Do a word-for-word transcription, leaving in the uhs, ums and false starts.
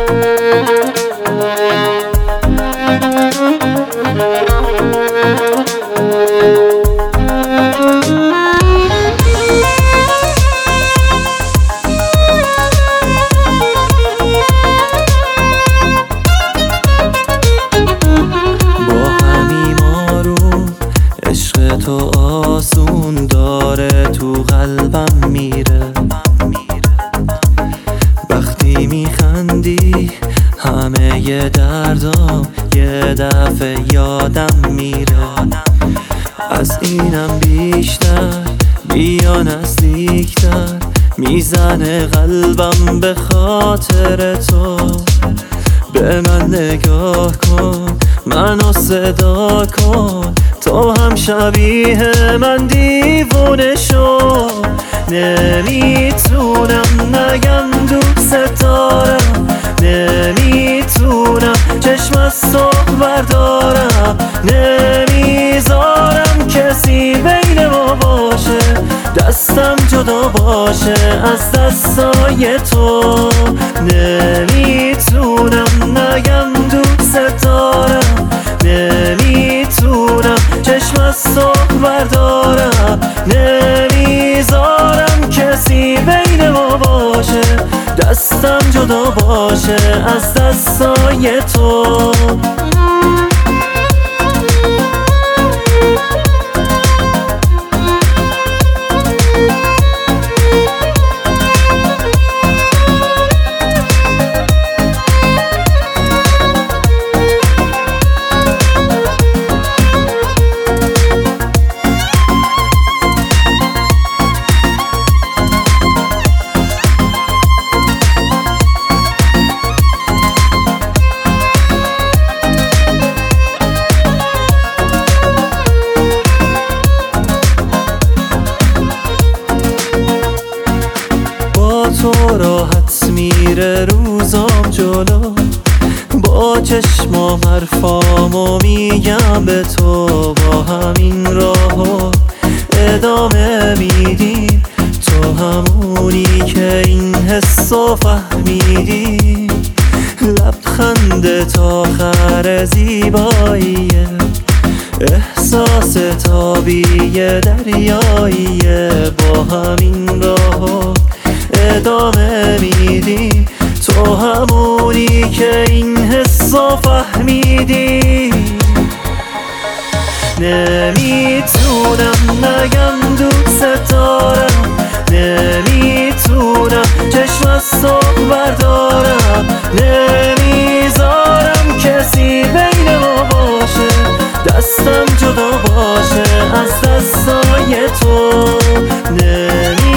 تو آسون داره تو قلبم میره، وقتی میخندی همه ی دردام یه دفعه یادم میره. از اینم بیشتر بیا نزدیکتر، میزنه قلبم به خاطر تو. به من نگاه کن، منو صدا کن، تو هم شبیه من دیوونه شو. نمیتونم نگم دوست دارم، نمیتونم چشم از تو بردارم، نمیذارم کسی بین ما باشه، دستم جدا باشه از دستای تو. نمیتونم نگم دوست دارم، نمیتونم چشم از تو بردارم، نمیذارم کسی بین ما باشه، دستم جدا باشه از دستای تو. تو راحت میره روزام جلو، با چشمام حرفامو میگم به تو. با همین راهو ادامه میدیم، تو همونی که این حسو فهمیدی. لبخند تا آخر زیباییه، احساس تابی دریاییه. با همین راهو ادامه میدی، تو همونی که این حسو فهمیدی. نمیتونم نگم دوست دارم، نمیتونم چشم از تو بردارم، نمیذارم کسی بین ما باشه، دستم جدا باشه از دستای تو. نمی